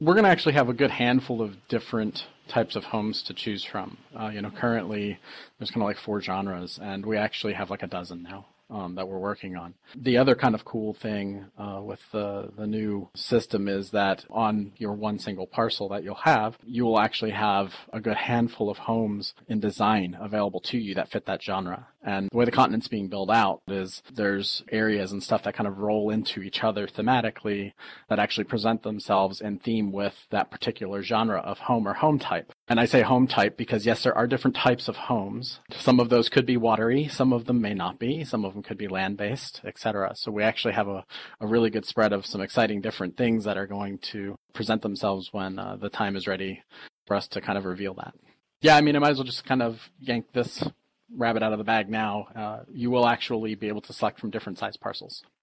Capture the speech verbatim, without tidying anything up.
we're going to actually have a good handful of different types of homes to choose from. Uh, you know, currently there's kind of like four genres, and we actually have like a dozen now. Um, that we're working on. The other kind of cool thing uh, with the, the new system is that on your one single parcel that you'll have, you will actually have a good handful of homes in design available to you that fit that genre. And the way the continent's being built out is there's areas and stuff that kind of roll into each other thematically that actually present themselves in theme with that particular genre of home or home type. And I say home type because, yes, there are different types of homes. Some of those could be watery. Some of them may not be. Some of them could be land-based, et cetera. So we actually have a, a really good spread of some exciting different things that are going to present themselves when uh, the time is ready for us to kind of reveal that. Yeah, I mean, I might as well just kind of yank this rabbit out of the bag now. Uh, you will actually be able to select from different size parcels.